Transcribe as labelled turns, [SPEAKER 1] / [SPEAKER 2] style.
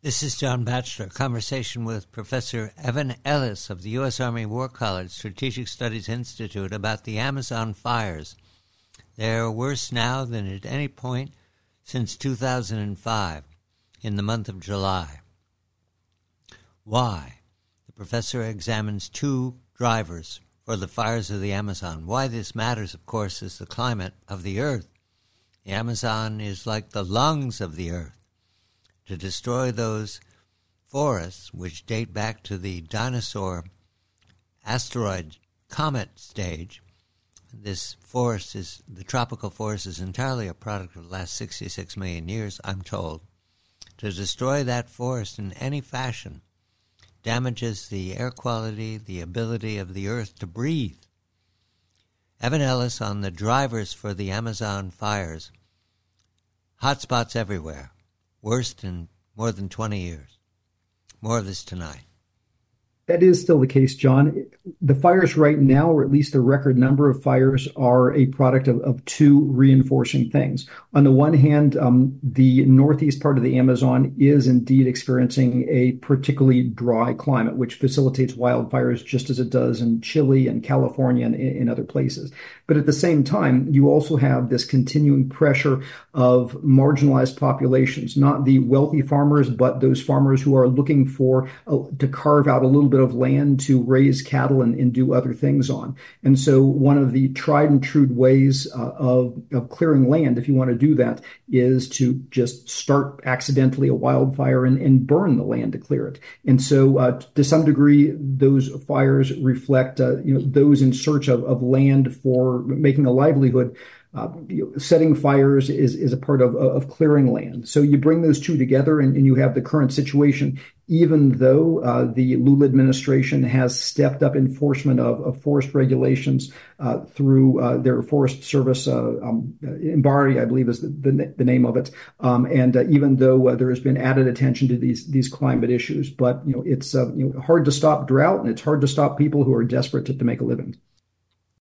[SPEAKER 1] This is John Batchelor, conversation with Professor Evan Ellis of the U.S. Army War College Strategic Studies Institute about the Amazon fires. They are worse now than at any point since 2005, in the month of July. Why? The professor examines two drivers for the fires of the Amazon. Why this matters, of course, is the climate of the Earth. The Amazon is like the lungs of the Earth. To destroy those forests, which date back to the dinosaur asteroid comet stage, this forest is, the tropical forest is entirely a product of the last 66 million years, I'm told. To destroy that forest in any fashion damages the air quality, the ability of the Earth to breathe. Evan Ellis on the drivers for the Amazon fires. Hotspots everywhere. Worst in more than 20 years. More of this tonight.
[SPEAKER 2] That is still the case, John. The fires right now, or at least the record number of fires, are a product of two reinforcing things. On the one hand, the northeast part of the Amazon is indeed experiencing a particularly dry climate, which facilitates wildfires just as it does in Chile and California and in other places. But at the same time, you also have this continuing pressure of marginalized populations, not the wealthy farmers, but those farmers who are looking for to carve out a little bit of land to raise cattle and do other things on. And so one of the tried and true ways of clearing land, if you want to do that, is to just start accidentally a wildfire and burn the land to clear it. And so to some degree, those fires reflect those in search of land for making a livelihood. Setting fires is a part of clearing land. So you bring those two together and you have the current situation, even though the Lula administration has stepped up enforcement of forest regulations through their Forest Service, MBARI, I believe is the name of it. And even though there has been added attention to these climate issues, but it's hard to stop drought and it's hard to stop people who are desperate to make a living.